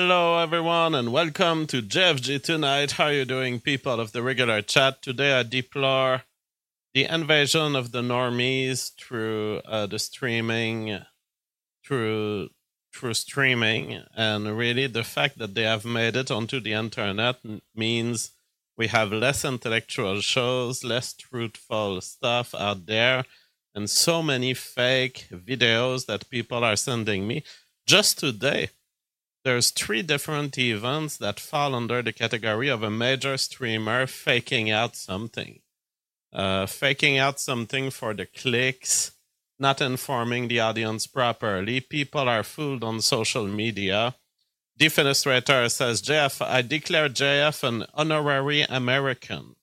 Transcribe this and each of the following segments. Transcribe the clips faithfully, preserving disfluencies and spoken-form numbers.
Hello, everyone, and welcome to J F G Tonight. How are you doing, people of the regular chat? Today, I deplore the invasion of the normies through uh, the streaming, through through streaming, and really the fact that they have made it onto the internet means we have less intellectual shows, less truthful stuff out there, and so many fake videos that people are sending me. Just today, there's three different events that fall under the category of a major streamer faking out something. Uh, faking out something for the clicks, not informing the audience properly. People are fooled on social media. Defenestrator says, J F, I declare J F an honorary American.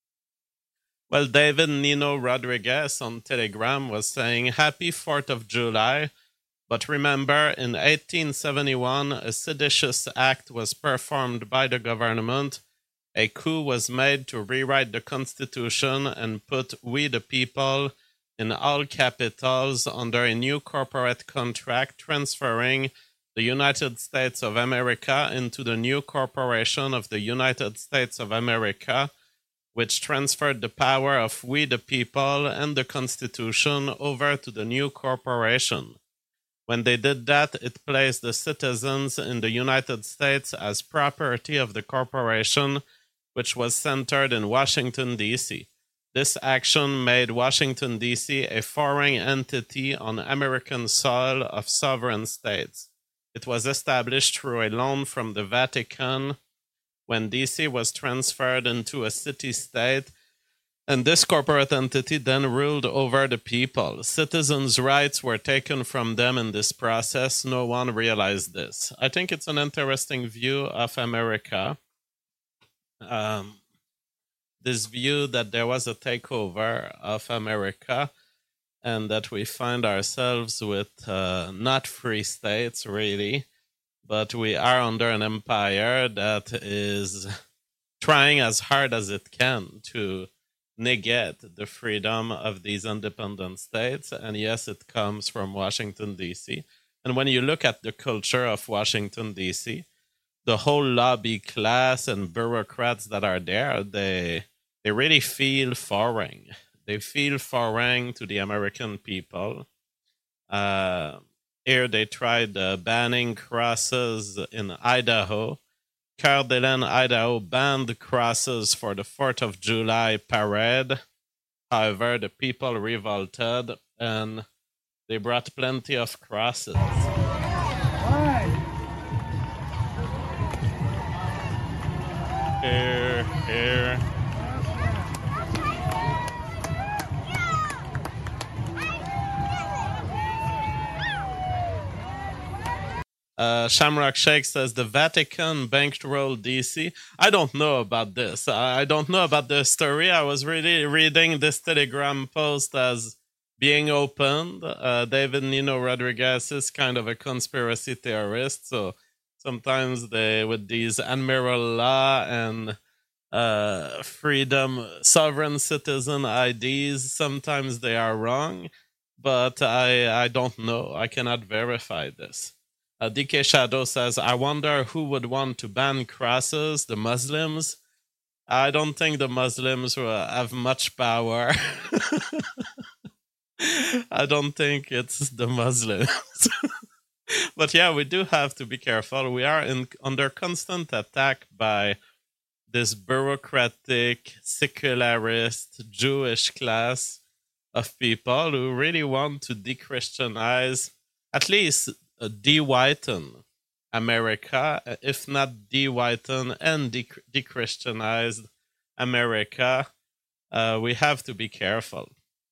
Well, David Nino Rodriguez on Telegram was saying, Happy fourth of July. But remember, in eighteen seventy-one, a seditious act was performed by the government. A coup was made to rewrite the Constitution and put we the people in all capitals under a new corporate contract transferring the United States of America into the new corporation of the United States of America, which transferred the power of we the people and the Constitution over to the new corporation. When they did that, it placed the citizens in the United States as property of the corporation, which was centered in Washington, D C This action made Washington, D C a foreign entity on American soil of sovereign states. It was established through a loan from the Vatican when D C was transferred into a city-state, and this corporate entity then ruled over the people. Citizens' rights were taken from them in this process. No one realized this. I think it's an interesting view of America. Um, this view that there was a takeover of America and that we find ourselves with uh, not free states, really, but we are under an empire that is trying as hard as it can to negate the freedom of these independent states. And yes, it comes from Washington, D C And when you look at the culture of Washington, D C, the whole lobby class and bureaucrats that are there, they they really feel foreign. They feel foreign to the American people. Uh, here they tried uh, banning crosses in Idaho. Coeur d'Alene, Idaho banned crosses for the fourth of July parade. However, the people revolted and they brought plenty of crosses. Here, here. Uh, Shamrock Shake says the Vatican bankrolled D C. I don't know about this. I don't know about the story. I was really reading this Telegram post as being opened. Uh, David Nino Rodriguez is kind of a conspiracy theorist, so sometimes they, with these Admiral Law and uh, freedom, sovereign citizen I Ds, sometimes they are wrong, but I, I don't know. I cannot verify this. Uh, D K Shadow says, I wonder who would want to ban crosses, the Muslims? I don't think the Muslims will have much power. I don't think it's the Muslims. But yeah, we do have to be careful. We are in, under constant attack by this bureaucratic, secularist, Jewish class of people who really want to de-Christianize, at least uh, de-whiten America, if not de-whiten and de- de-Christianized America. Uh, we have to be careful.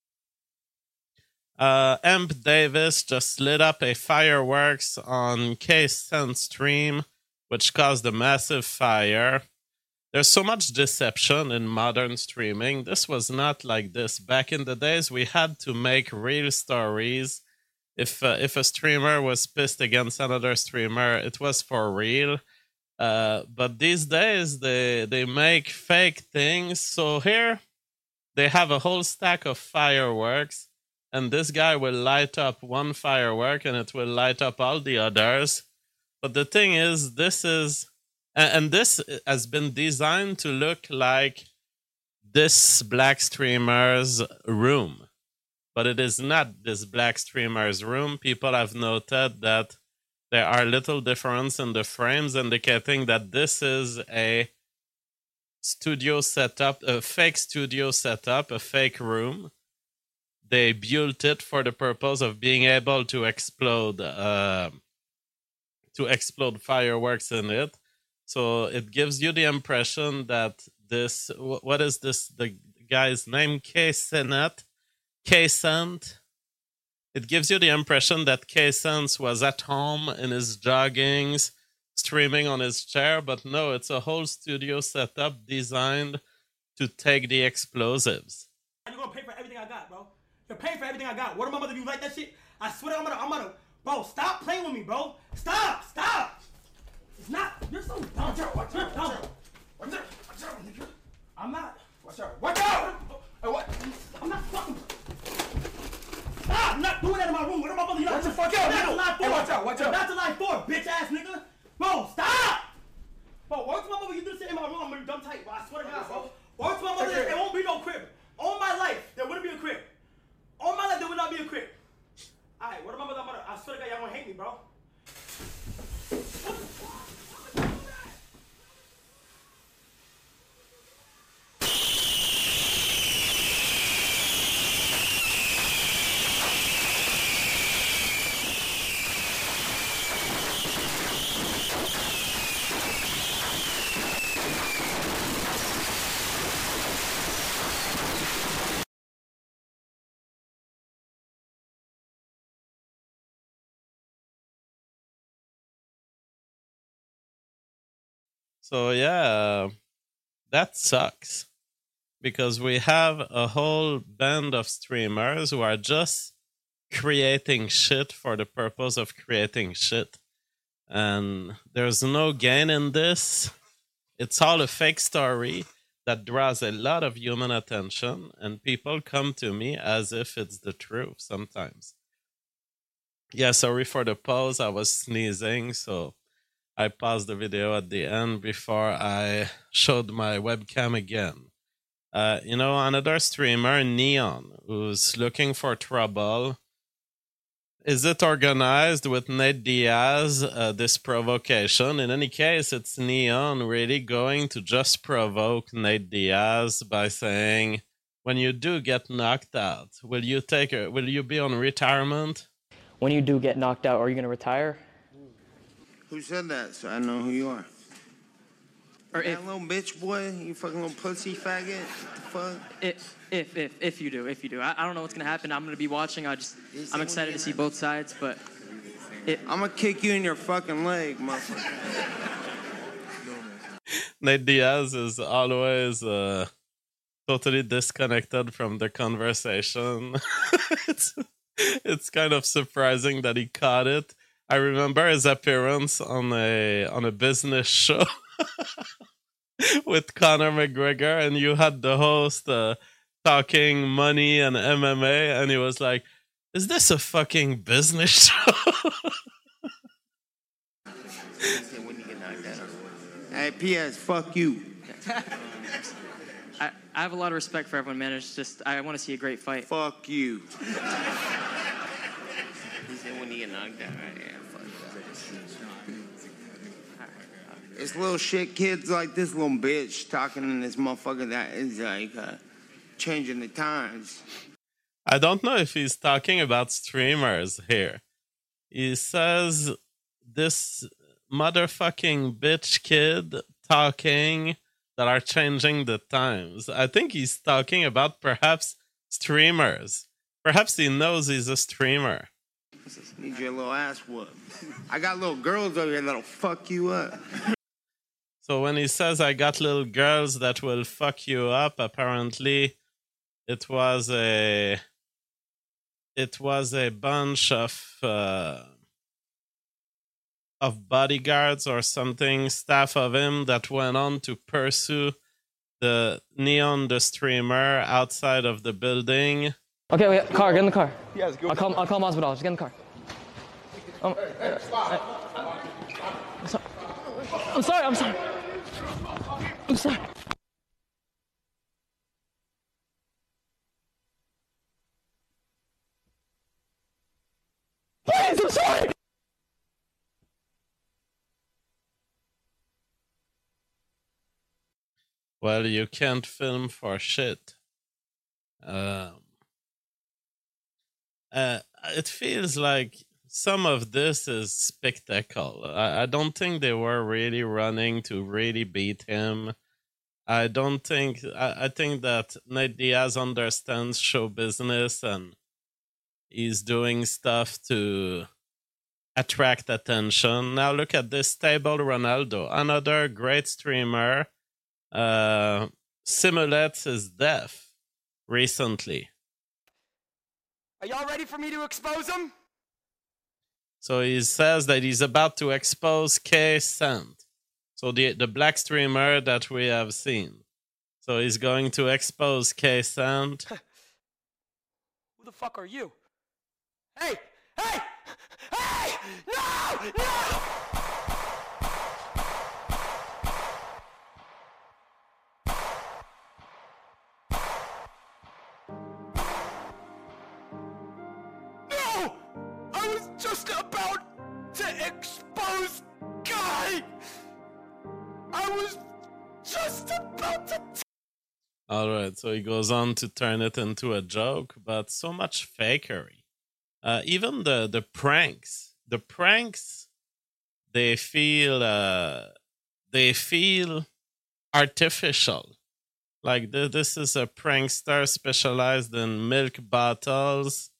Uh, Emp Davis just lit up a fireworks on K-Sense stream, which caused a massive fire. There's so much deception in modern streaming. This was not like this. Back in the days, we had to make real stories. If uh, if a streamer was pissed against another streamer, it was for real. Uh, but these days, they, they make fake things. So here, they have a whole stack of fireworks. And this guy will light up one firework and it will light up all the others. But the thing is, this is, and this has been designed to look like this black streamer's room. But it is not this black streamer's room. People have noted that there are little differences in the frames indicating that this is a studio setup, a fake studio setup, a fake room. They built it for the purpose of being able to explode, uh, to explode fireworks in it. So it gives you the impression that this, what is this, the guy's name? K-Senet? K-Cent? It gives you the impression that K-Cent was at home in his joggings, streaming on his chair, but no, it's a whole studio setup designed to take the explosives. You're gonna pay for everything I got, bro. You're paying for everything I got. What am I gonna do? You like that shit? I swear I'm gonna, I'm gonna, bro, stop playing with me, bro. Stop, stop. It's not, you're so dumb. Watch out, watch out, watch out. Watch out, watch out, nigga. I'm not. Watch out, watch out. Hey, what? I'm not fucking. Stop! I'm not doing that in my room. What am I supposed to do? Watch the fuck out, nigga. Hey, watch out, watch out. That's a lie for, bitch ass nigga. Bro, stop! Bro, work to my mother, you do the same in my room, I'm gonna be dumb tight, bro. I swear to God, bro. Work to my mother, there won't be no crib. All my life, there wouldn't be a crib. All my life, there would not be a crib. Alright, what am I gonna do? I swear to God, y'all gonna hate me, bro. So yeah, that sucks. Because we have a whole band of streamers who are just creating shit for the purpose of creating shit. And there's no gain in this. It's all a fake story that draws a lot of human attention, and people come to me as if it's the truth sometimes. Yeah, sorry for the pause. I was sneezing, so I paused the video at the end before I showed my webcam again. Uh, you know, another streamer, Neon, who's looking for trouble. Is it organized with Nate Diaz, uh, this provocation? In any case, it's Neon really going to just provoke Nate Diaz by saying, when you do get knocked out, will you take a, will you be on retirement? When you do get knocked out, are you going to retire? Who said that? So I know who you are. Or that if, little bitch boy, you fucking little pussy faggot. What the fuck? If, if, if, if you do, if you do. I, I don't know what's going to happen. I'm going to be watching. I just, I'm excited to see both sides, but... It, I'm going to kick you in your fucking leg, motherfucker. Nate Diaz is always uh, totally disconnected from the conversation. it's, it's kind of surprising that he caught it. I remember his appearance on a on a business show with Conor McGregor, and you had the host uh, talking money and M M A, and he was like, "Is this a fucking business show?" Hey, P S, fuck you. I, I have a lot of respect for everyone, man. It's just, I want to see a great fight. Fuck you. He said when you get knocked out, right? Yeah, fuck that. It's little shit kids like this little bitch talking in this motherfucker that is like uh, changing the times. I don't know if he's talking about streamers here. He says this motherfucking bitch kid talking that are changing the times. I think he's talking about perhaps streamers. Perhaps he knows he's a streamer. Need your little ass whoop. I got little girls over here that'll fuck you up. So when he says I got little girls that will fuck you up, apparently it was a it was a bunch of uh, of bodyguards or something, staff of him, that went on to pursue the Neon, the streamer, outside of the building. Okay, wait, car, get in the car. Yes, go. I'll call, I'll call Masvidal. Just get in the car. Um, Hey, hey, stop. I'm sorry, I'm sorry. I'm sorry. Please, I'm sorry. Well, you can't film for shit. Um, uh, it feels like some of this is spectacle. I, I don't think they were really running to really beat him. I don't think. I, I think that Nate Diaz understands show business and he's doing stuff to attract attention. Now look at this Stable Ronaldo, another great streamer. Uh, simulates his death recently. Are y'all ready for me to expose him? So he says that he's about to expose K Sant. So the the black streamer that we have seen. So he's going to expose K Sant. Who the fuck are you? Hey! Hey! Hey! No! No! No! I was just about to expose Guy! I was just about to... All right, so he goes on to turn it into a joke, but so much fakery. Uh, even the, the pranks, the pranks, they feel uh, they feel artificial. Like th- this is a prankster specialized in milk bottles.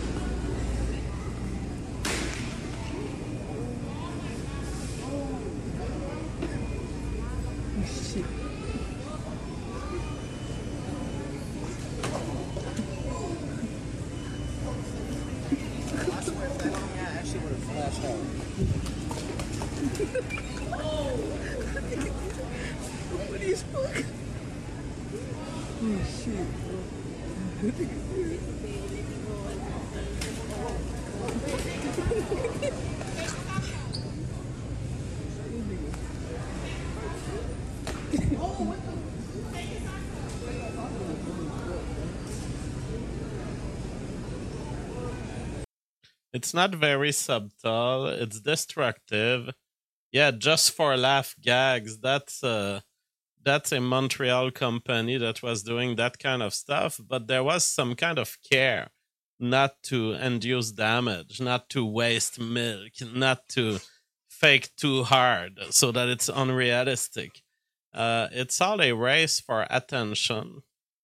It's not very subtle. It's destructive. Yeah, just for laugh gags. That's uh, that's a Montreal company that was doing that kind of stuff. But there was some kind of care not to induce damage, not to waste milk, not to fake too hard so that it's unrealistic. Uh, it's all a race for attention.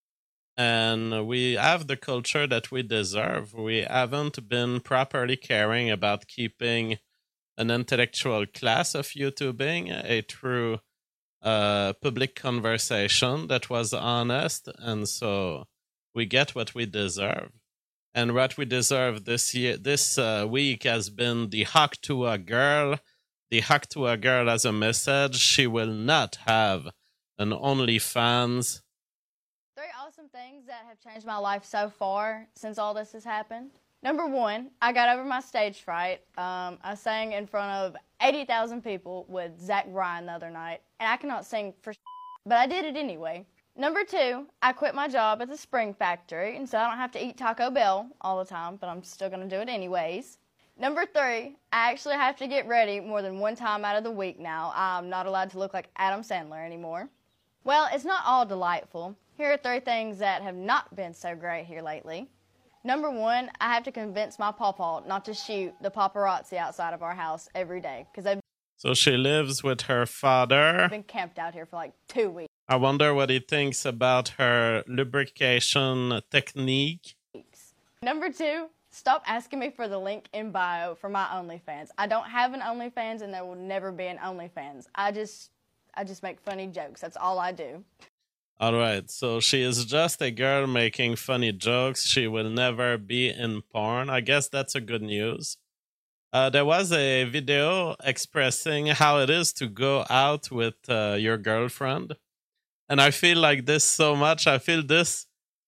And we have the culture that we deserve. We haven't been properly caring about keeping an intellectual class of YouTubing, a true uh, public conversation that was honest. And so we get what we deserve. And what we deserve this year, this uh, week has been the Hawk to a Girl. The Hawk to a Girl has a message. She will not have an OnlyFans. Three awesome things that have changed my life so far since all this has happened. Number one, I got over my stage fright. Um, I sang in front of eighty thousand people with Zach Bryan the other night, and I cannot sing for but I did it anyway. Number two, I quit my job at the Spring Factory, and so I don't have to eat Taco Bell all the time, but I'm still going to do it anyways. Number three, I actually have to get ready more than one time out of the week now. I'm not allowed to look like Adam Sandler anymore. Well, it's not all delightful. Here are three things that have not been so great here lately. Number one, I have to convince my pawpaw not to shoot the paparazzi outside of our house every day because they've So she lives with her father. been camped out here for like two weeks. I wonder what he thinks about her lubrication technique. Number two, stop asking me for the link in bio for my OnlyFans. I don't have an OnlyFans and there will never be an OnlyFans. I just, I just make funny jokes. That's all I do. All right, so she is just a girl making funny jokes. She will never be in porn. I guess that's a good news. Uh, there was a video expressing how it is to go out with uh, your girlfriend. And I feel like this so much. I feel this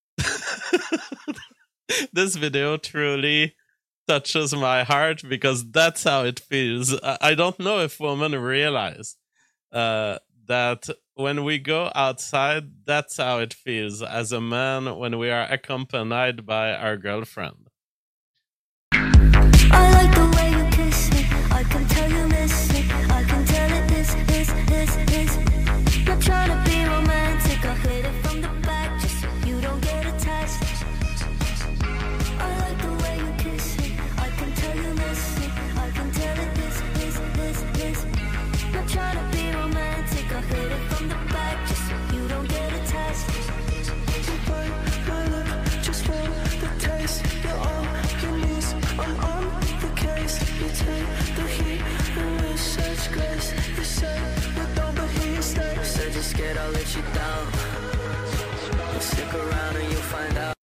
this video truly touches my heart because that's how it feels. I, I don't know if women realize uh, that when we go outside, that's how it feels as a man when we are accompanied by our girlfriend. I like the way you kiss me. I can tell you miss it. I can tell it is, is, is, is. Not trying to be romantic. I'll hit it from the back just so you don't get attached. I like the way you kiss me. I can tell you miss it. I can tell it is, is, is, is. Not trying to be romantic. I'll hit it from the back just so you don't get attached. You bite my lip just for the taste. You're on your knees. I'm on the case. You take the heat and with such grace. You say you don't, but he stays. Said you're scared I'll let you down. But stick around and you'll find out.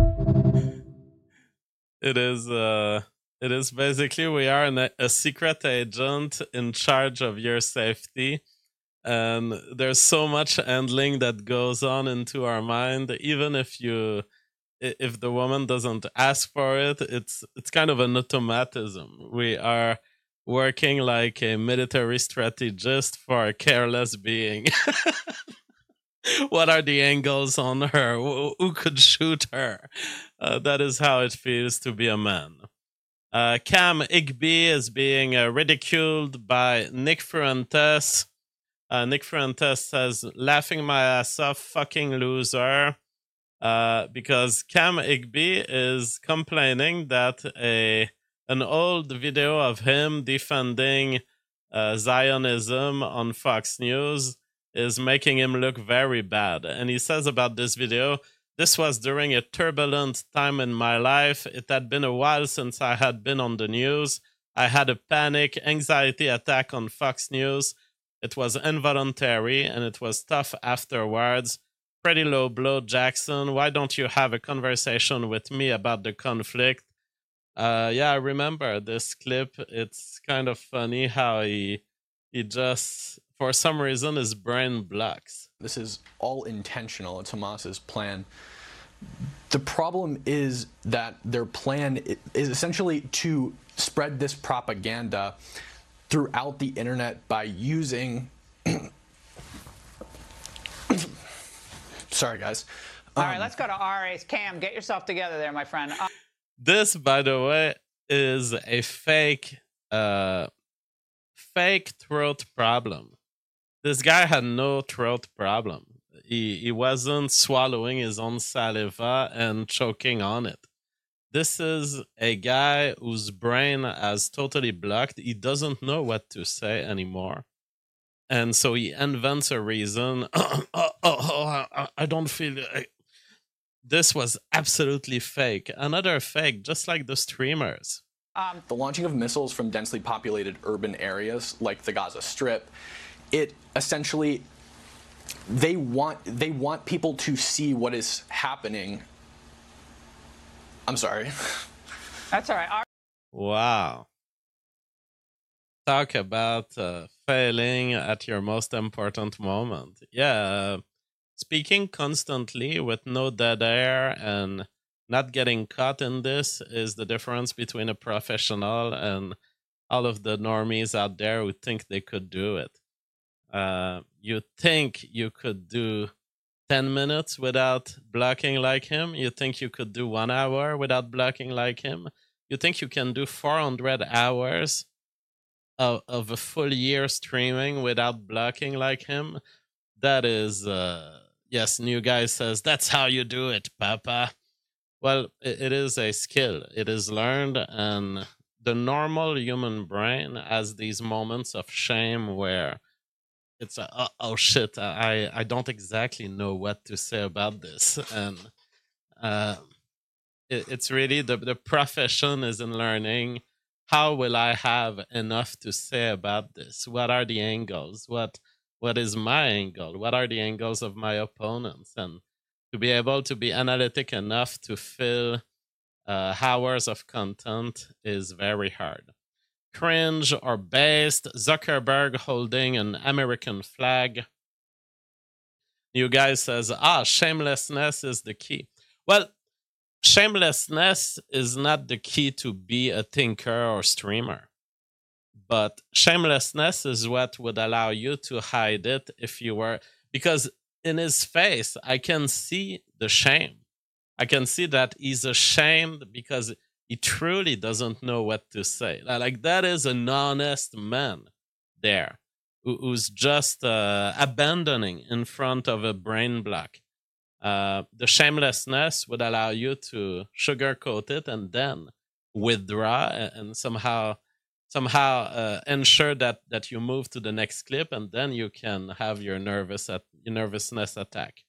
It is, uh, it is basically we are an, a secret agent in charge of your safety, and there's so much handling that goes on into our mind. Even if you, if the woman doesn't ask for it, it's it's kind of an automatism. We are working like a military strategist for a careless being. What are the angles on her? Who, who could shoot her? Uh, that is how it feels to be a man. Uh, Cam Igby is being uh, ridiculed by Nick Fuentes. Uh, Nick Fuentes says, laughing my ass off, fucking loser. Uh, because Cam Igby is complaining that a an old video of him defending uh, Zionism on Fox News is making him look very bad. And he says about this video, this was during a turbulent time in my life. It had been a while since I had been on the news. I had a panic, anxiety attack on Fox News. It was involuntary and it was tough afterwards. Pretty low blow, Jackson. Why don't you have a conversation with me about the conflict? Uh, yeah, I remember this clip. It's kind of funny how he he just, for some reason, his brain blocks. This is all intentional. It's Hamas's plan. The problem is that their plan is essentially to spread this propaganda throughout the internet by using... Sorry, guys. All um, right, let's go to R A's. Cam, get yourself together there, my friend. Uh This, by the way, is a fake, uh, fake throat problem. This guy had no throat problem. He he wasn't swallowing his own saliva and choking on it. This is a guy whose brain has totally blocked. He doesn't know what to say anymore. And so he invents a reason. oh, oh, oh, I, I don't feel... I, This was absolutely fake. Another fake, just like the streamers. Um, the launching of missiles from densely populated urban areas like the Gaza Strip, it essentially, they want they want people to see what is happening. I'm sorry. That's all right. Our Wow. Talk about uh, failing at your most important moment. Yeah. Speaking constantly with no dead air and not getting caught in this is the difference between a professional and all of the normies out there who think they could do it. Uh, you think you could do ten minutes without blocking like him? You think you could do one hour without blocking like him? You think you can do four hundred hours of, of a full year streaming without blocking like him? That is... Uh, Yes, New Guy says, that's how you do it, Papa. Well, it, it is a skill. It is learned, and the normal human brain has these moments of shame where it's, a, oh, oh shit, I, I don't exactly know what to say about this. And uh, it, it's really, the, the profession is in learning, how will I have enough to say about this? What are the angles? What... What is my angle? What are the angles of my opponents? And to be able to be analytic enough to fill uh, hours of content is very hard. Cringe or based, Zuckerberg holding an American flag. You guys says, ah, shamelessness is the key. Well, shamelessness is not the key to be a thinker or streamer. But shamelessness is what would allow you to hide it if you were, because in his face, I can see the shame. I can see that he's ashamed because he truly doesn't know what to say. Like, that is an honest man there who, who's just uh, abandoning in front of a brain block. Uh, the shamelessness would allow you to sugarcoat it and then withdraw and, and somehow somehow uh, ensure that, that you move to the next clip, and then you can have your nervous at, your nervousness attack.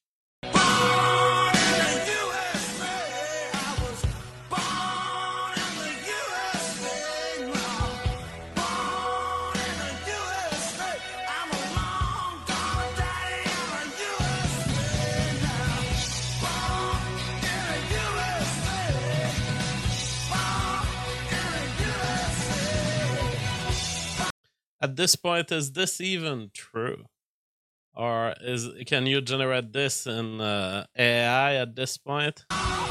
At this point, is this even true? Or is can you generate this in uh, A I at this point?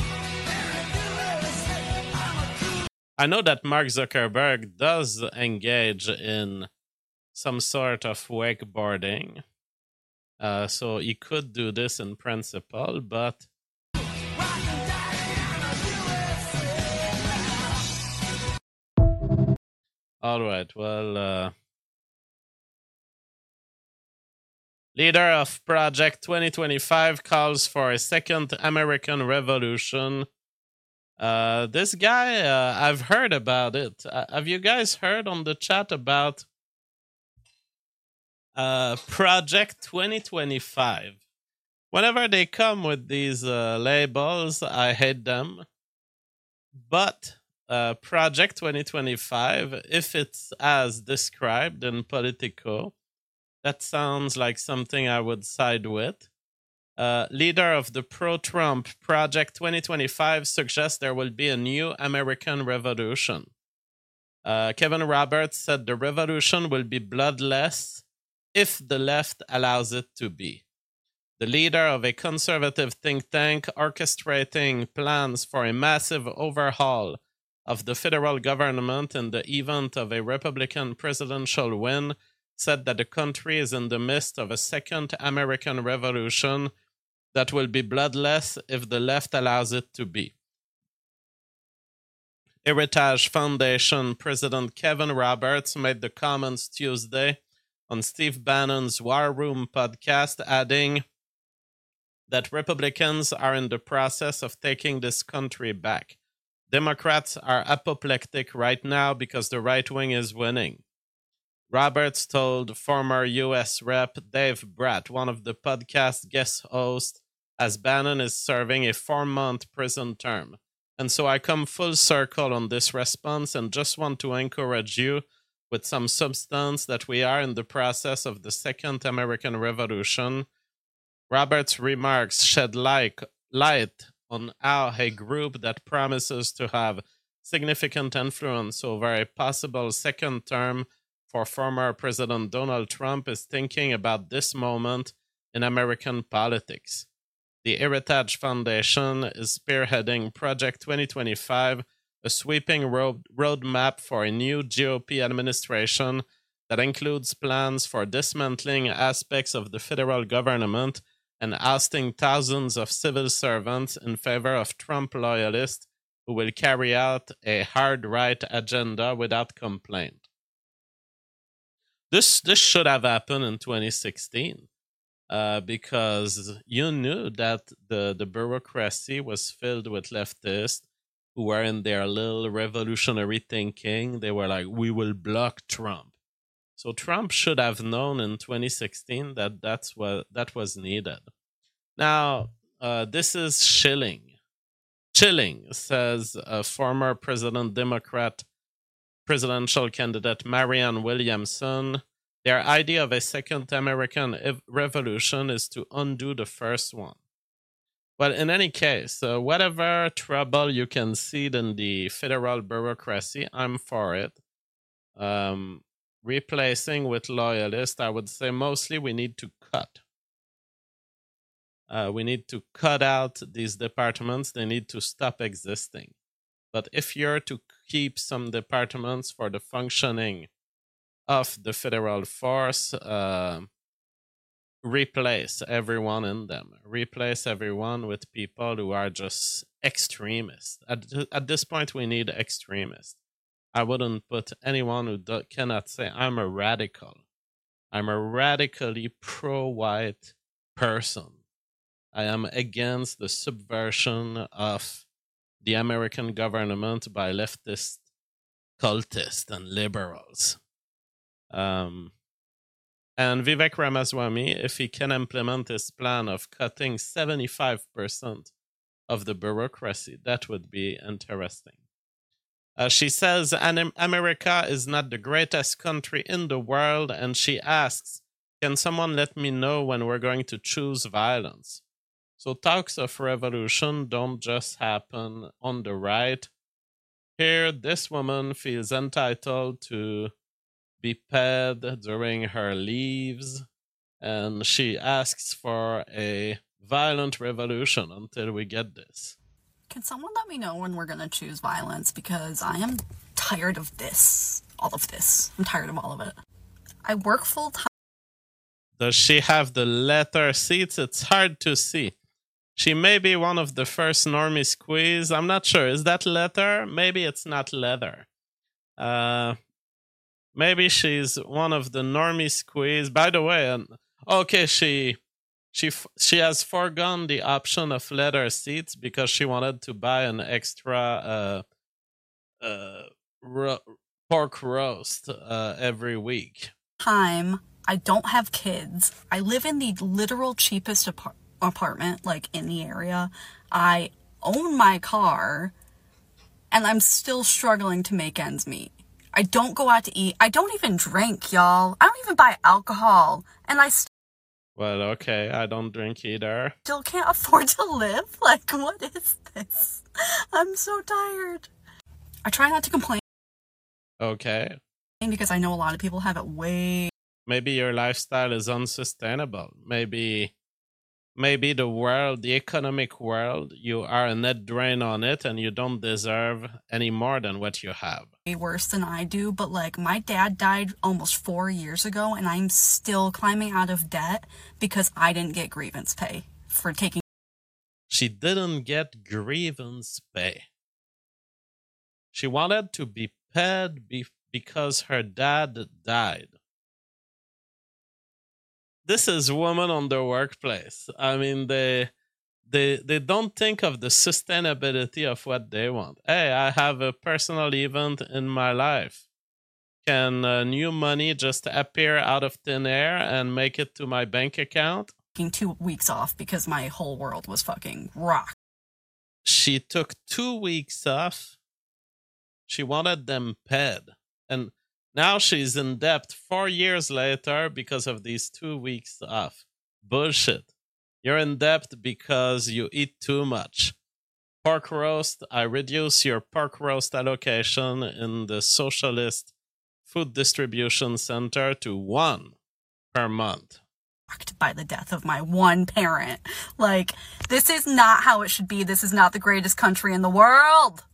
I know that Mark Zuckerberg does engage in some sort of wakeboarding. Uh, so he could do this in principle, but... All right, well... Uh, leader of Project twenty twenty-five calls for a second American Revolution. Uh, this guy, uh, I've heard about it. Uh, have you guys heard on the chat about uh, Project twenty twenty-five? Whenever they come with these uh, labels, I hate them. But uh, Project twenty twenty-five, if it's as described in Politico, that sounds like something I would side with. Uh, leader of the pro-Trump Project twenty twenty-five suggests there will be a new American revolution. Uh, Kevin Roberts said the revolution will be bloodless if the left allows it to be. The leader of a conservative think tank orchestrating plans for a massive overhaul of the federal government in the event of a Republican presidential win said that the country is in the midst of a second American Revolution that will be bloodless if the left allows it to be. Heritage Foundation President Kevin Roberts made the comments Tuesday on Steve Bannon's War Room podcast, adding that Republicans are in the process of taking this country back. Democrats are apoplectic right now because the right wing is winning. Roberts told former U S Rep Dave Bratt, one of the podcast guest hosts, as Bannon is serving a four-month prison term. And so I come full circle on this response and just want to encourage you with some substance that we are in the process of the Second American Revolution. Roberts' remarks shed light, light on how a group that promises to have significant influence over a possible second term for former President Donald Trump is thinking about this moment in American politics. The Heritage Foundation is spearheading Project twenty twenty-five, a sweeping road roadmap for a new G O P administration that includes plans for dismantling aspects of the federal government and ousting thousands of civil servants in favor of Trump loyalists who will carry out a hard-right agenda without complaint. This this should have happened in twenty sixteen uh, because you knew that the, the bureaucracy was filled with leftists who were in their little revolutionary thinking. They were like, we will block Trump. So Trump should have known in twenty sixteen that that's what that was needed. Now, uh, this is chilling. Chilling, says a former President Democrat presidential candidate Marianne Williamson. Their idea of a second American ev- revolution is to undo the first one. But in any case, uh, whatever trouble you can see in the federal bureaucracy, I'm for it. Um, replacing with loyalists, I would say mostly we need to cut. Uh, we need to cut out these departments. They need to stop existing. But if you're to keep some departments for the functioning of the federal force, uh, replace everyone in them, replace everyone with people who are just extremists. At, at this point, we need extremists. I wouldn't put anyone who do, cannot say, I'm a radical. I'm a radically pro-white person. I am against the subversion of the American government by leftist cultists and liberals. Um, and Vivek Ramaswamy, if he can implement his plan of cutting seventy-five percent of the bureaucracy, that would be interesting. Uh, she says America is not the greatest country in the world, and she asks, can someone let me know when we're going to choose violence? So talks of revolution don't just happen on the right. Here, this woman feels entitled to be paid during her leaves, and she asks for a violent revolution until we get this. Can someone let me know when we're going to choose violence? Because I am tired of this. All of this. I'm tired of all of it. I work full time. Does she have the leather seats? It's hard to see. She may be one of the first normie squeeze. I'm not sure. Is that leather? Maybe it's not leather. Uh, maybe she's one of the normie squeeze. By the way, um, okay, she... She she has foregone the option of leather seats because she wanted to buy an extra uh, uh, ro- pork roast uh, every week. Time. I don't have kids. I live in the literal cheapest apart- apartment, like, in the area. I own my car, and I'm still struggling to make ends meet. I don't go out to eat. I don't even drink, y'all. I don't even buy alcohol, and I still Well, okay, I don't drink either. Still can't afford to live? Like, what is this? I'm so tired. I try not to complain. Okay. Because I know a lot of people have it way... Maybe your lifestyle is unsustainable. Maybe, maybe the world, the economic world, you are a net drain on it and you don't deserve any more than what you have. Way worse than I do, but like my dad died almost four years ago and I'm still climbing out of debt because I didn't get grievance pay for taking. She didn't get grievance pay. She wanted to be paid be- because her dad died. This is women on the workplace. I mean, they they they don't think of the sustainability of what they want. Hey, I have a personal event in my life. Can uh, new money just appear out of thin air and make it to my bank account? Taking two weeks off because my whole world was fucking rocked. She took two weeks off. She wanted them paid. And now she's in debt four years later because of these two weeks off. Bullshit. You're in debt because you eat too much. Pork roast, I reduce your pork roast allocation in the Socialist Food Distribution Center to one per month. By the death of my one parent. Like, this is not how it should be. This is not the greatest country in the world.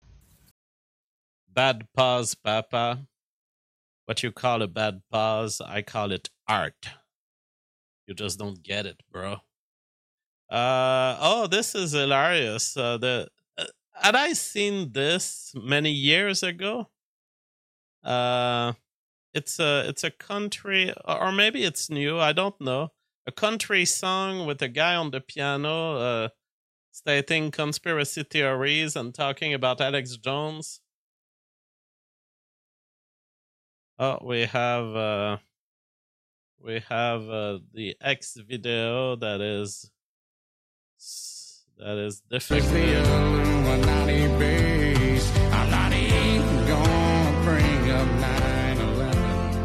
Bad pause, Papa. What you call a bad pause, I call it art. You just don't get it, bro. Uh, oh, this is hilarious. Uh, the uh, had I seen this many years ago? Uh, it's a it's a country, or maybe it's new. I don't know. A country song with a guy on the piano, uh, stating conspiracy theories and talking about Alex Jones. Oh, we have uh, we have uh, the X video that is that is difficult. I'm not even gonna bring up nine eleven.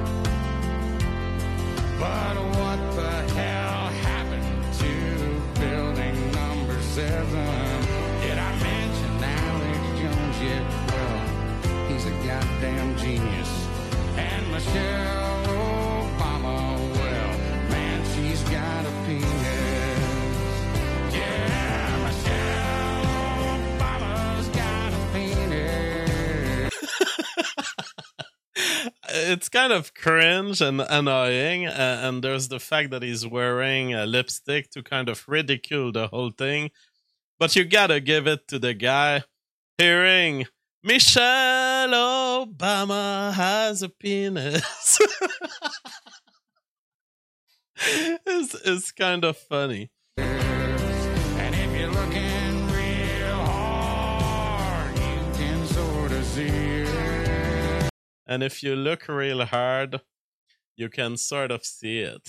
But what the hell happened to building number seven? Did I mention Alex Jones yet? Well, he's a goddamn genius. And Michelle Obama, well, man, she's got a penis. Yeah, Michelle Obama's got a penis. it's kind of cringe and annoying, uh, and there's the fact that he's wearing a lipstick to kind of ridicule the whole thing. But you gotta give it to the guy. Hearing Michelle Obama has a penis is is kind of funny. And if you're looking real hard, you can sort of see it. And if you look real hard, you can sort of see it.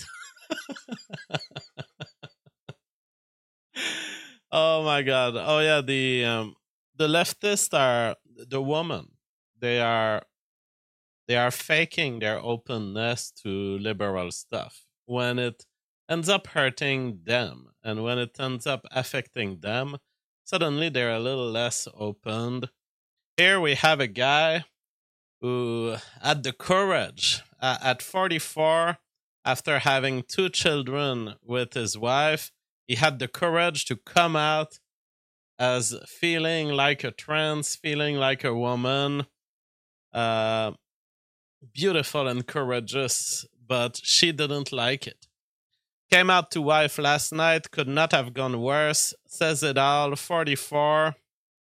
Oh my god. Oh yeah, the um, the leftists are the woman. They are they are faking their openness to liberal stuff when it ends up hurting them, and when it ends up affecting them, suddenly they're a little less opened. Here we have a guy who had the courage uh, at forty-four, after having two children with his wife, he had the courage to come out as feeling like a trans, feeling like a woman. Uh, beautiful and courageous, but she didn't like it. Came out to wife last night, could not have gone worse. Says it all, forty-four.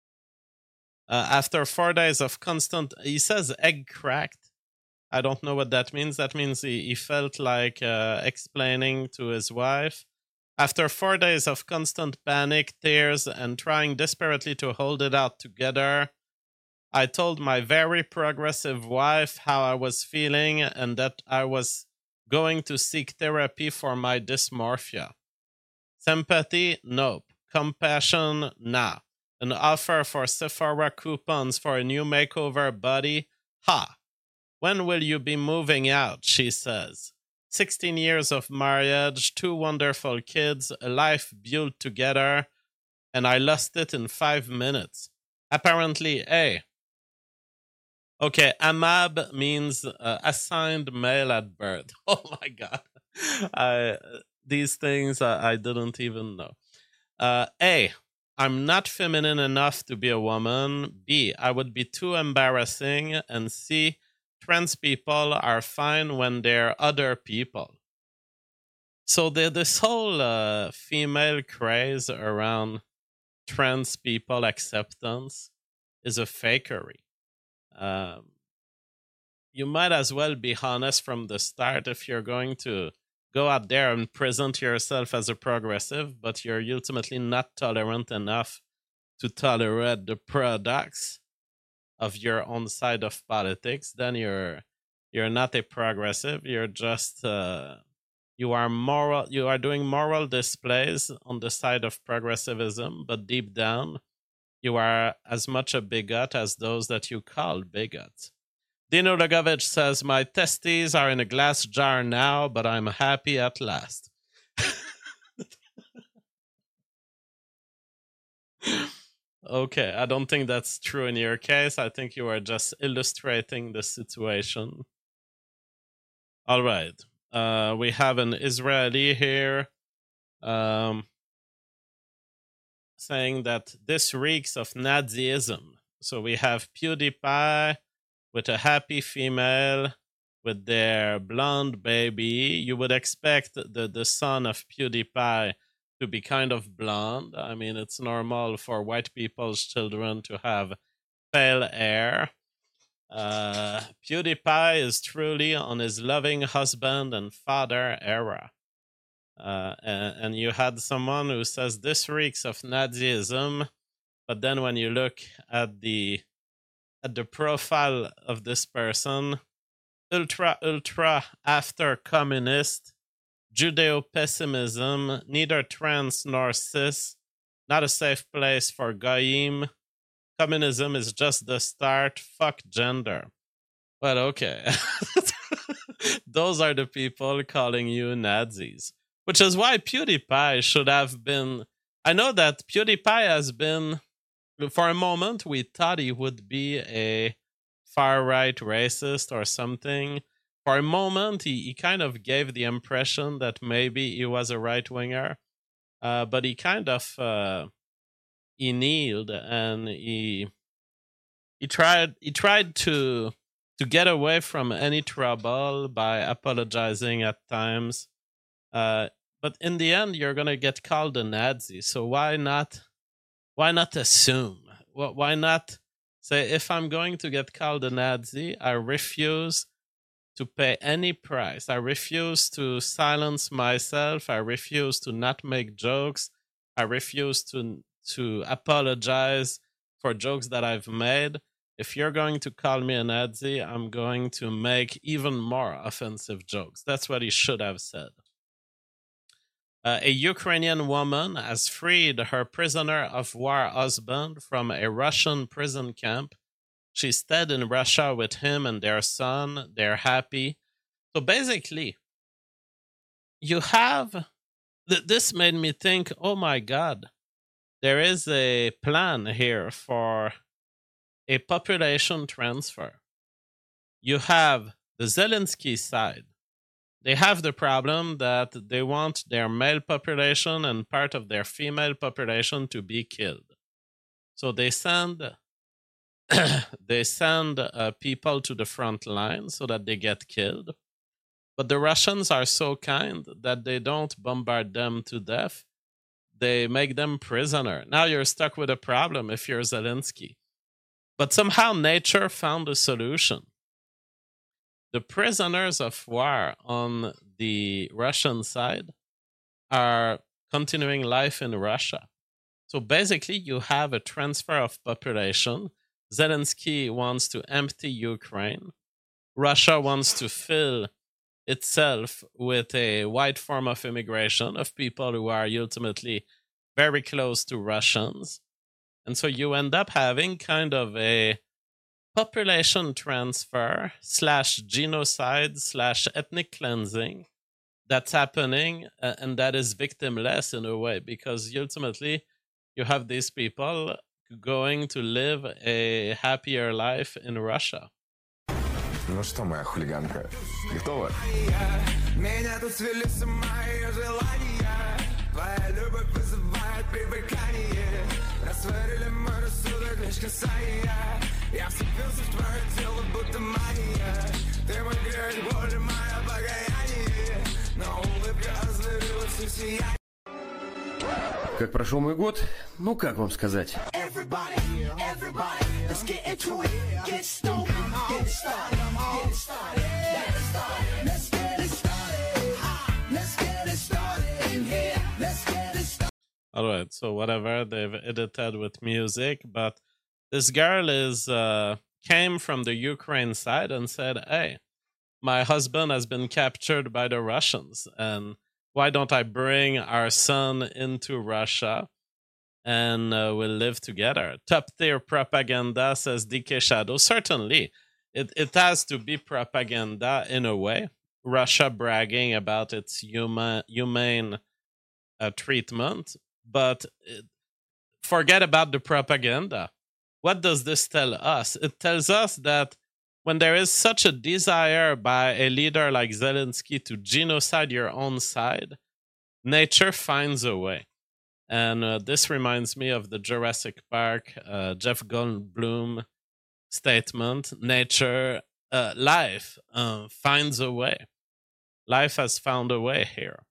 Uh, after four days of constant, he says egg cracked. I don't know what that means. That means he, he felt like uh, explaining to his wife. After four days of constant panic, tears, and trying desperately to hold it out together, I told my very progressive wife how I was feeling and that I was going to seek therapy for my dysmorphia. Sympathy? Nope. Compassion? Nah. An offer for Sephora coupons for a new makeover buddy? Ha! When will you be moving out? She says. sixteen years of marriage, two wonderful kids, a life built together, and I lost it in five minutes. Apparently, hey. Okay, Amab means uh, assigned male at birth. Oh my god. I, these things I, I didn't even know. Uh, A, I'm not feminine enough to be a woman. B, I would be too embarrassing. And C, trans people are fine when they're other people. So the, this whole uh, female craze around trans people acceptance is a fakery. Um, you might as well be honest from the start if you're going to go out there and present yourself as a progressive, but you're ultimately not tolerant enough to tolerate the products of your own side of politics. Then you're you're not a progressive. You're just uh, you are moral. You are doing moral displays on the side of progressivism, but deep down, you are as much a bigot as those that you call bigots. Dino Logovich says, my testes are in a glass jar now, but I'm happy at last. Okay, I don't think that's true in your case. I think you are just illustrating the situation. All right. Uh, we have an Israeli here. Um... saying that this reeks of Nazism. So we have PewDiePie with a happy female with their blonde baby. You would expect the, the son of PewDiePie to be kind of blonde. I mean, it's normal for white people's children to have pale hair. Uh, PewDiePie is truly on his loving husband and father era. Uh, and, and you had someone who says this reeks of Nazism, but then when you look at the at the profile of this person, ultra ultra after communist, Judeo pessimism, neither trans nor cis, not a safe place for goyim. Communism is just the start. Fuck gender. Well, okay, those are the people calling you Nazis. Which is why PewDiePie should have been... I know that PewDiePie has been... For a moment, we thought he would be a far-right racist or something. For a moment, he, he kind of gave the impression that maybe he was a right-winger. Uh, but he kind of... Uh, he kneeled and he... He tried, he tried to to get away from any trouble by apologizing at times. Uh, but in the end, you're going to get called a Nazi. So why not, why not assume? Why not say, if I'm going to get called a Nazi, I refuse to pay any price. I refuse to silence myself. I refuse to not make jokes. I refuse to to apologize for jokes that I've made. If you're going to call me a Nazi, I'm going to make even more offensive jokes. That's what he should have said. Uh, a Ukrainian woman has freed her prisoner of war husband from a Russian prison camp. She stayed in Russia with him and their son. They're happy. So basically, you have... Th- this made me think, oh my God, there is a plan here for a population transfer. You have the Zelensky side. They have the problem that they want their male population and part of their female population to be killed. So they send... they send uh, people to the front line so that they get killed. But the Russians are so kind that they don't bombard them to death. They make them prisoner. Now you're stuck with a problem if you're Zelensky. But somehow nature found a solution. The prisoners of war on the Russian side are continuing life in Russia. So basically you have a transfer of population. Zelensky wants to empty Ukraine. Russia wants to fill itself with a wide form of immigration of people who are ultimately very close to Russians. And so you end up having kind of a population transfer slash genocide slash ethnic cleansing that's happening, uh, and that is victimless in a way, because ultimately you have these people going to live a happier life in Russia. Ну что, моя хулиганка, готова? Меня тут свели с ума ее желания. Твоя любовь вызывает привыкание. Растворили мой рассудок лишь касания. Я вцепился в твое тело, будто мания. Ты мой грех, боль, моя покаяние. Но улыбка озарилась и сияние. Как прошел мой год? Ну, как вам сказать? Everybody, everybody, let's get into it. Get stoned, get it started, get it started, get it started. Let's get it started. Let's get it started in here. Let's get it started. All right, so whatever, they've edited with music, but this girl is uh, came from the Ukraine side and said, hey, my husband has been captured by the Russians, and why don't I bring our son into Russia and uh, we'll live together? Top tier propaganda, says D K Shadow. Certainly, it, it has to be propaganda in a way. Russia bragging about its human, humane uh, treatment. But it, forget about the propaganda. What does this tell us? It tells us that when there is such a desire by a leader like Zelensky to genocide your own side, nature finds a way. And uh, this reminds me of the Jurassic Park, uh, Jeff Goldblum statement, nature, uh, life uh, finds a way. Life has found a way here.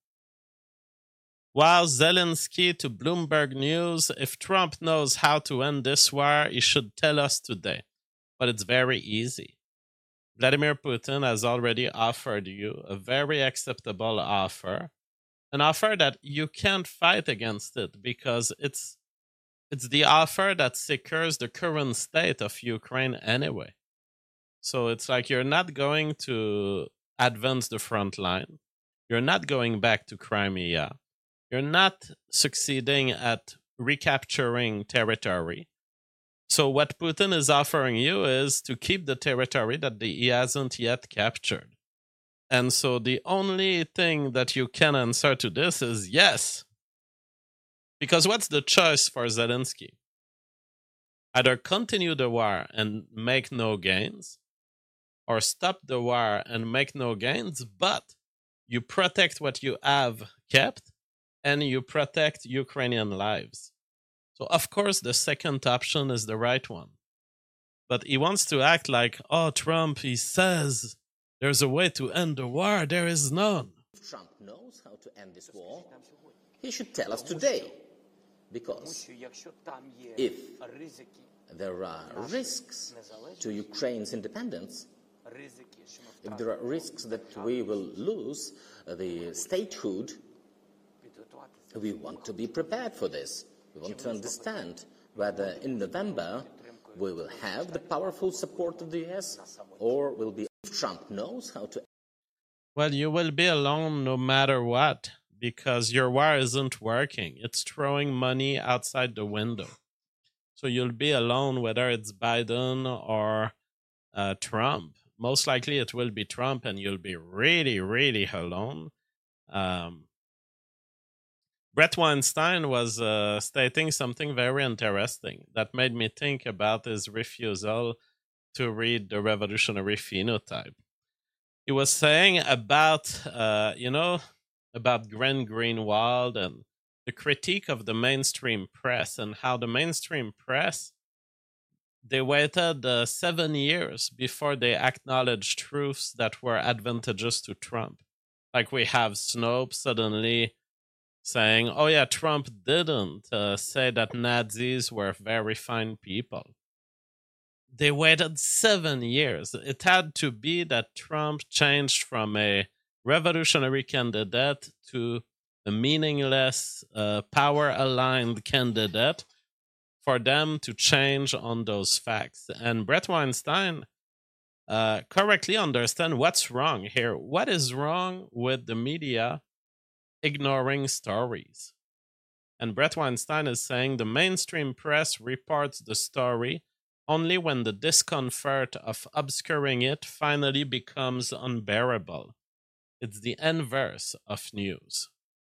While Zelensky to Bloomberg News, if Trump knows how to end this war, he should tell us today. But it's very easy. Vladimir Putin has already offered you a very acceptable offer, an offer that you can't fight against it because it's it's the offer that secures the current state of Ukraine anyway. So it's like you're not going to advance the front line. You're not going back to Crimea. You're not succeeding at recapturing territory. So what Putin is offering you is to keep the territory that he hasn't yet captured. And so the only thing that you can answer to this is yes. Because what's the choice for Zelensky? Either continue the war and make no gains, or stop the war and make no gains, but you protect what you have kept and you protect Ukrainian lives. So, of course, the second option is the right one. but he wants to act like, oh, Trump, he says there's a way to end the war. There is none. If Trump knows how to end this war, he should tell us today. Because if there are risks to Ukraine's independence, if there are risks that we will lose the statehood, we want to be prepared for this. We want to understand whether in November we will have the powerful support of the U S or will be if Trump knows how to. Well, you will be alone no matter what, because your war isn't working. It's throwing money outside the window. So you'll be alone whether it's Biden or uh, Trump. Most likely it will be Trump, and you'll be really, really alone. Um, Brett Weinstein was uh, stating something very interesting that made me think about his refusal to read The Revolutionary Phenotype. He was saying about, uh, you know, about Glenn Greenwald and the critique of the mainstream press and how the mainstream press, they waited uh, seven years before they acknowledged truths that were advantageous to Trump. Like we have Snopes suddenly saying, oh yeah, Trump didn't uh, say that Nazis were very fine people. They waited seven years. It had to be that Trump changed from a revolutionary candidate to a meaningless, uh, power-aligned candidate for them to change on those facts. And Brett Weinstein uh, correctly understand what's wrong here. What is wrong with the media ignoring stories? And Brett Weinstein is saying the mainstream press reports the story only when the discomfort of obscuring it finally becomes unbearable. It's the inverse of news.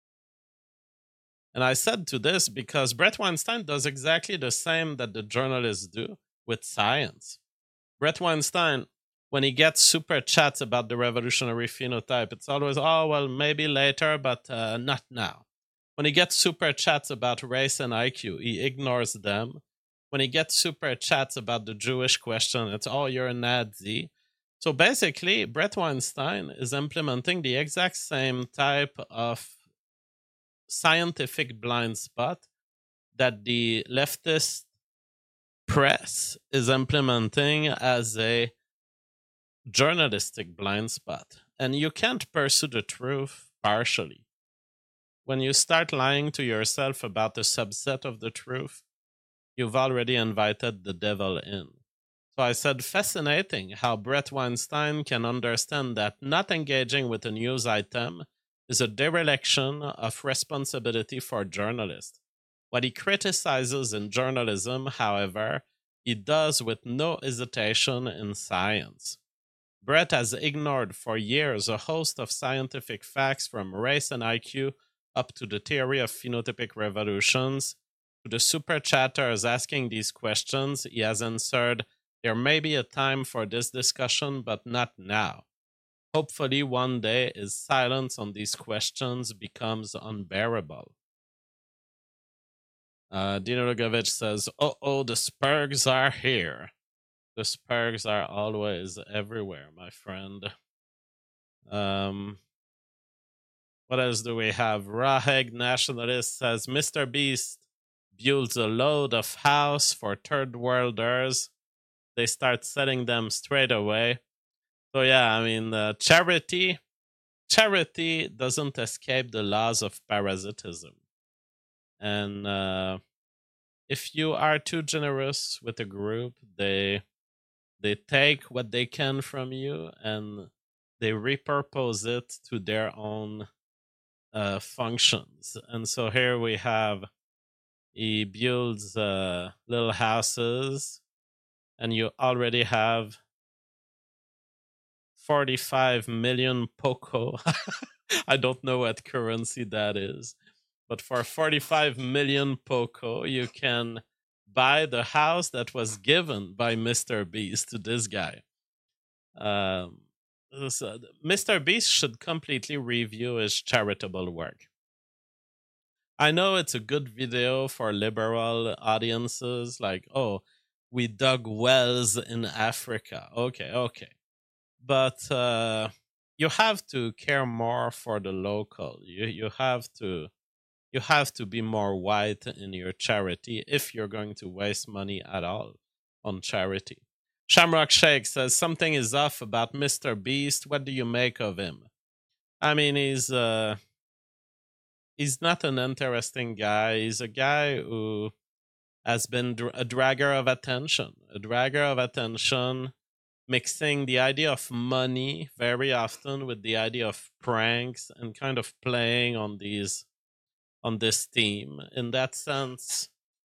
And I said to this because Brett Weinstein does exactly the same that the journalists do with science. Brett Weinstein, when he gets super chats about the revolutionary phenotype, it's always, oh, well, maybe later, but uh, not now. When he gets super chats about race and I Q, he ignores them. When he gets super chats about the Jewish question, it's, oh, you're a Nazi. So basically, Brett Weinstein is implementing the exact same type of scientific blind spot that the leftist press is implementing as a journalistic blind spot. And you can't pursue the truth partially. When you start lying to yourself about a subset of the truth, you've already invited the devil in. So I said, fascinating how Brett Weinstein can understand that not engaging with a news item is a dereliction of responsibility for journalists. What he criticizes in journalism, however, he does with no hesitation in science. Brett has ignored for years a host of scientific facts from race and I Q up to the theory of phenotypic revolutions. To the super chatters asking these questions, he has answered, there may be a time for this discussion, but not now. Hopefully one day his silence on these questions becomes unbearable. Uh, Dino Lugovic says, oh, oh, the Spurgs are here. The Spurgs are always everywhere, my friend. Um, what else do we have? Raheg Nationalist says, Mister Beast builds a load of house for third worlders. They start selling them straight away. So yeah, I mean, uh, charity, charity doesn't escape the laws of parasitism. And uh, if you are too generous with a group, they they take what they can from you and they repurpose it to their own uh, functions. And so here we have, he builds uh, little houses, and you already have forty-five million Poco. I don't know what currency that is. But for forty-five million Poco, you can buy the house that was given by Mister Beast to this guy. Um, so Mister Beast should completely review his charitable work. I know it's a good video for liberal audiences, like, oh, we dug wells in Africa. Okay, okay. But uh, you have to care more for the local. You you have to you have to be more white in your charity if you're going to waste money at all on charity. Shamrock Shake says something is off about Mister Beast. What do you make of him? I mean, he's uh, he's not an interesting guy. He's a guy who has been dr- a dragger of attention, a dragger of attention, mixing the idea of money very often with the idea of pranks and kind of playing on these on this theme. In that sense,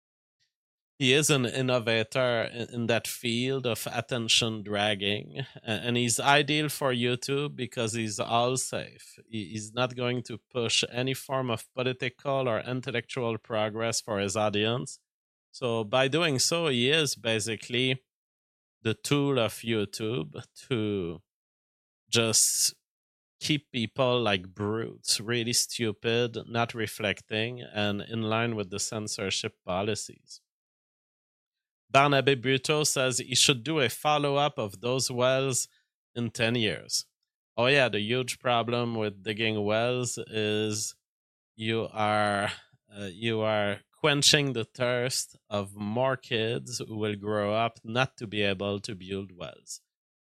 he is an innovator in, in that field of attention dragging, and, and he's ideal for YouTube because he's all safe. He, he's not going to push any form of political or intellectual progress for his audience. So by doing so, he is basically the tool of YouTube to just keep people like brutes, really stupid, not reflecting, and in line with the censorship policies. Barnaby Buto says he should do a follow-up of those wells in ten years. Oh yeah, the huge problem with digging wells is you are uh, you are quenching the thirst of more kids who will grow up not to be able to build wells.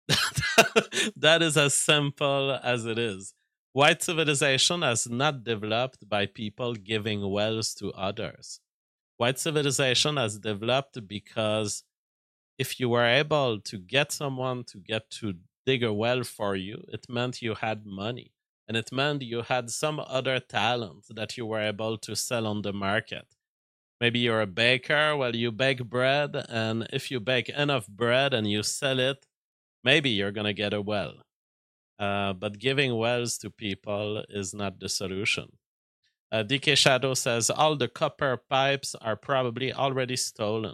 That is as simple as it is. White civilization has not developed by people giving wells to others. White civilization has developed because if you were able to get someone to get to dig a well for you, it meant you had money. And it meant you had some other talent that you were able to sell on the market. Maybe you're a baker, well, you bake bread, and if you bake enough bread and you sell it, maybe you're going to get a well. Uh, but giving wells to people is not the solution. Uh, D K Shadow says, all the copper pipes are probably already stolen.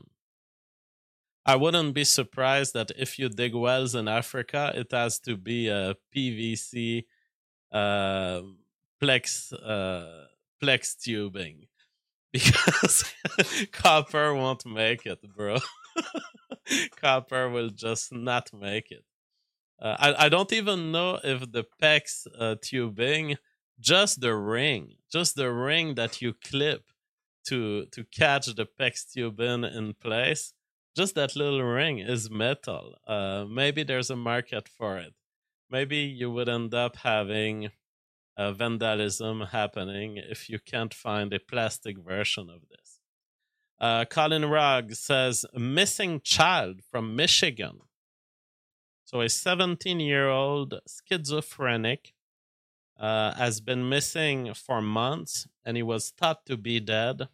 I wouldn't be surprised that if you dig wells in Africa, it has to be a P V C uh, plex, uh, plex tubing. Because copper won't make it, bro. Copper will just not make it. Uh, I, I don't even know if the PEX uh, tubing, just the ring, just the ring that you clip to to catch the PEX tubing in place, just that little ring is metal. Uh, maybe there's a market for it. Maybe you would end up having uh, vandalism happening if you can't find a plastic version of this. Uh, Colin Rogg says, missing child from Michigan. So a seventeen-year-old schizophrenic uh, has been missing for months, and he was thought to be dead.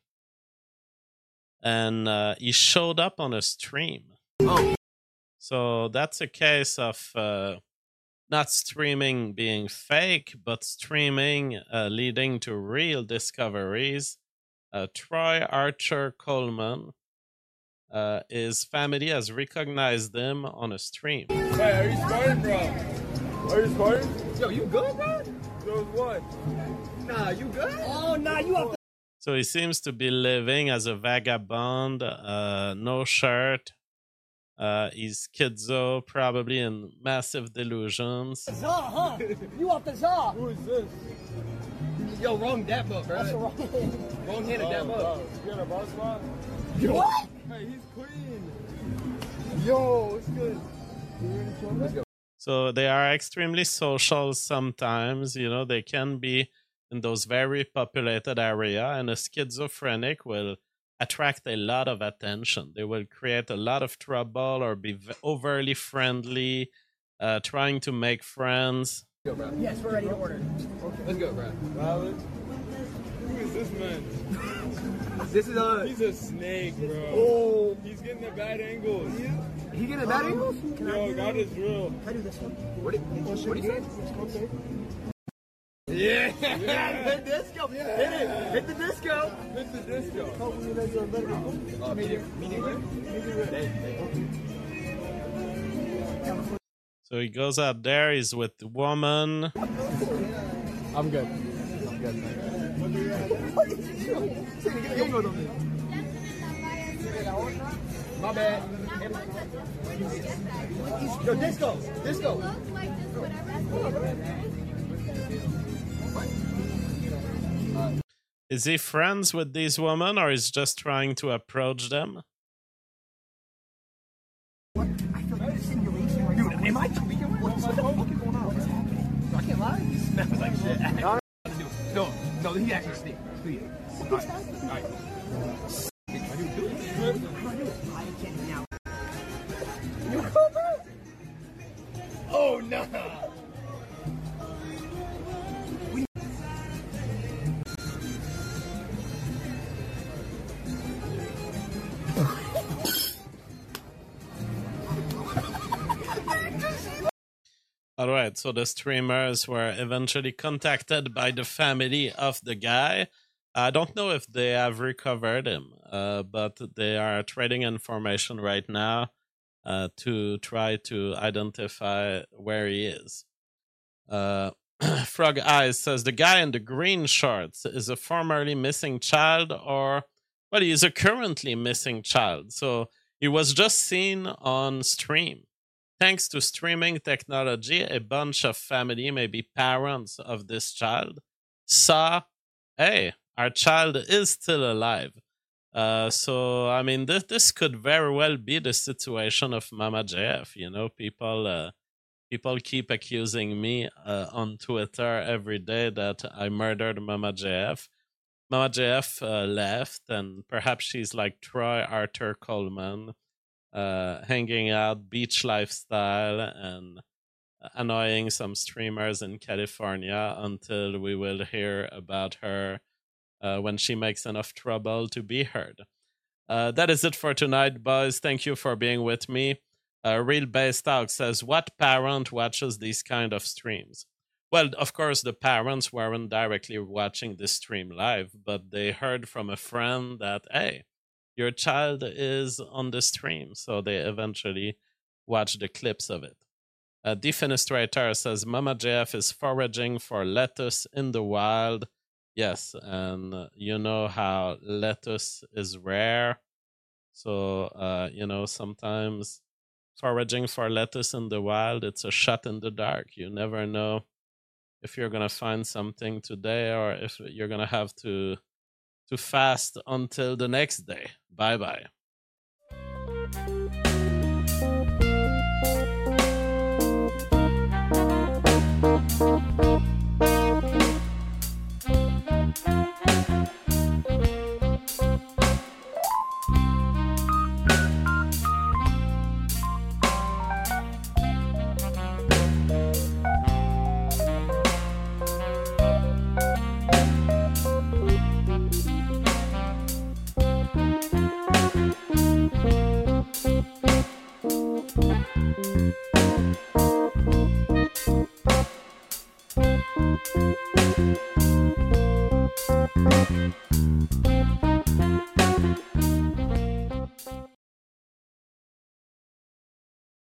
And uh, he showed up on a stream. Oh. So that's a case of uh, not streaming being fake, but streaming uh, leading to real discoveries. Uh, Troy Archer Coleman, uh, his family has recognized him on a stream. Hey, are you sparring, bro? Are you sparring? Yo, you good, bro? Yo, what? Nah, you good? Oh, nah, you up. So he seems to be living as a vagabond, uh, no shirt. Uh, he's schizo, probably in massive delusions. Zaw, huh? You off the Zaw. Who is this? Yo, wrong dap up, bro. That's the wrong hand. Wrong hand of dap up. You got a ball spot? What? Hey, he's clean. Yo, it's good. Let's go. So they are extremely social sometimes. You know, they can be in those very populated area, and a schizophrenic will attract a lot of attention. They will create a lot of trouble or be overly friendly, uh, trying to make friends. Go, bro. Yes, we're ready to order. Okay. Let's go, bro. Valid. Who is this man? This is a... He's a snake, bro. Oh. He's getting the bad angles. He getting the bad angles? Can Yo, God is real. I do this one. What did he say? Okay. Yeah. Yeah. Hit disco. Yeah. Hit it. Hit the disco. Hit the disco. Oh, medium. Medium. So he goes out there, he's with the woman. I'm good. I'm good. My bad. Yo, disco, disco. Is he friends with these women, or is just trying to approach them? Dude, am I tweaking? What the fuck is going on? What's happening? I can't lie. He smells like shit. No, no, he actually stinks. Please. Alright, alright. Oh no! All right, so the streamers were eventually contacted by the family of the guy. I don't know if they have recovered him, uh, but they are trading information right now uh, to try to identify where he is. Uh, Frog Eyes says the guy in the green shorts is a formerly missing child, or, well, he is a currently missing child. So he was just seen on stream. Thanks to streaming technology, a bunch of family, maybe parents of this child, saw, hey, our child is still alive. Uh, so, I mean, this, this could very well be the situation of Mama J F. You know, people uh, people keep accusing me uh, on Twitter every day that I murdered Mama J F. Mama J F uh, left, and perhaps she's like Troy Arthur Coleman, uh, hanging out, beach lifestyle, and annoying some streamers in California until we will hear about her Uh, when she makes enough trouble to be heard. Uh, that is it for tonight, boys. Thank you for being with me. Uh, Real Base Talk says, what parent watches these kind of streams? Well, of course, the parents weren't directly watching this stream live, but they heard from a friend that, hey, your child is on the stream. So they eventually watched the clips of it. Uh, Defenestrator says, Mama J F is foraging for lettuce in the wild. Yes, and uh, you know how lettuce is rare. So, uh, you know, sometimes foraging for lettuce in the wild, it's a shot in the dark. You never know if you're going to find something today or if you're going to have to to fast until the next day. Bye-bye.